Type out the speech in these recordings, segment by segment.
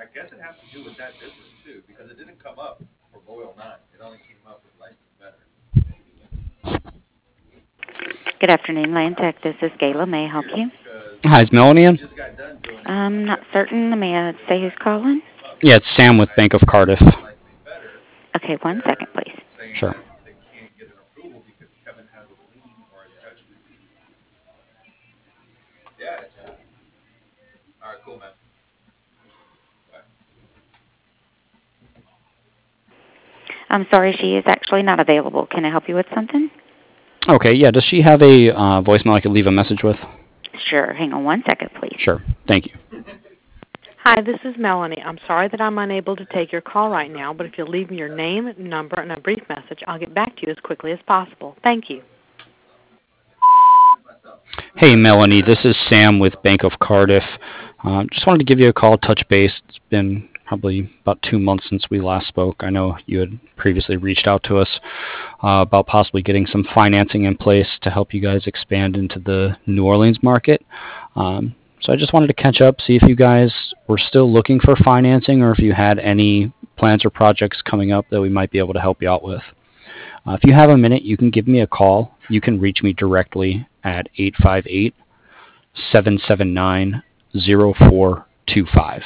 Good afternoon, Land Tech. This is Gayla. May I help you? Hi, is Melanie in? I'm not certain. May I say who's calling? Yeah, it's Sam with Bank of Cardiff. Okay, 1 second, please. Sure. I'm sorry, she is actually not available. Can I help you with something? Okay, yeah, does she have a voicemail I could leave a message with? Sure. Hang on 1 second, please. Sure. Thank you. Hi, this is Melanie. I'm sorry that I'm unable to take your call right now, but if you'll leave me your name, number, and a brief message, I'll get back to you as quickly as possible. Thank you. Hey, Melanie, this is Sam with Bank of Cardiff. Just wanted to give you a call, touch base. It's been probably about 2 months since we last spoke. I know you had previously reached out to us about possibly getting some financing in place to help you guys expand into the New Orleans market. So I just wanted to catch up, see if you guys were still looking for financing or if you had any plans or projects coming up that we might be able to help you out with. If you have a minute, you can give me a call. You can reach me directly at 858-779-0425.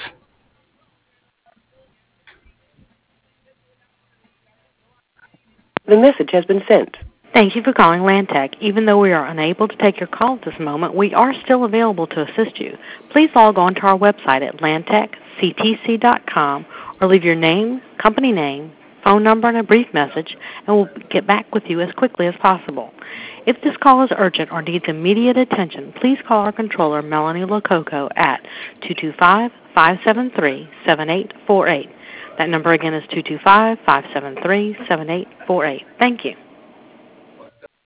The message has been sent. Thank you for calling Landtech. Even though we are unable to take your call at this moment, we are still available to assist you. Please log on to our website at landtechctc.com or leave your name, company name, phone number, and a brief message, and we'll get back with you as quickly as possible. If this call is urgent or needs immediate attention, please call our controller, Melanie Lococo, at 225-573-7848. That number again is 225-573-7848. Thank you.